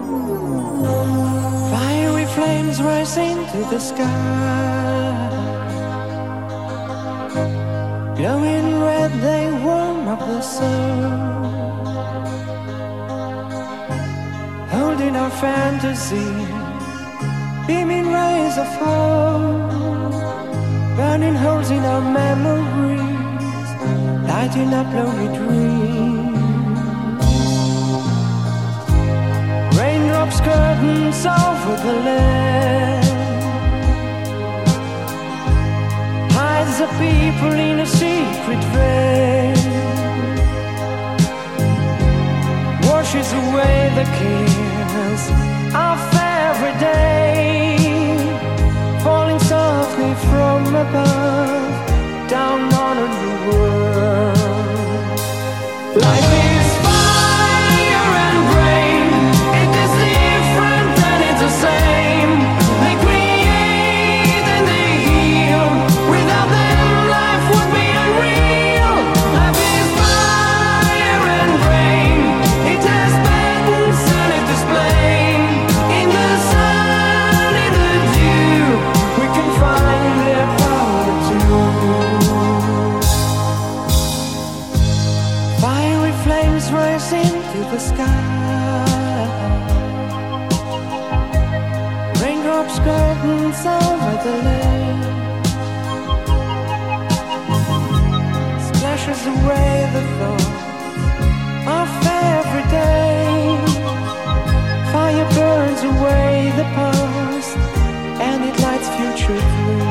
Fiery flames rise into the sky. Glowing red, they warm up the soul. Holding our fantasy, beaming rays of hope, burning holes in our memories, lighting up lonely dreams. Raindrops, curtains over the land, hides the people in a secret veil, washes away the cares of every day, falling softly from above, down on a new world. Life is fire and rain, it is different and it's the same. They create and they heal, without them life would be unreal. Life is fire and rain, it has patterns and it is plain. In the sun, in the dew, we can find their power too. Fiery flames rise into the sky. Raindrops, curtains over the lake, splashes away the thoughts of every day. Fire burns away the past, and it lights future dreams.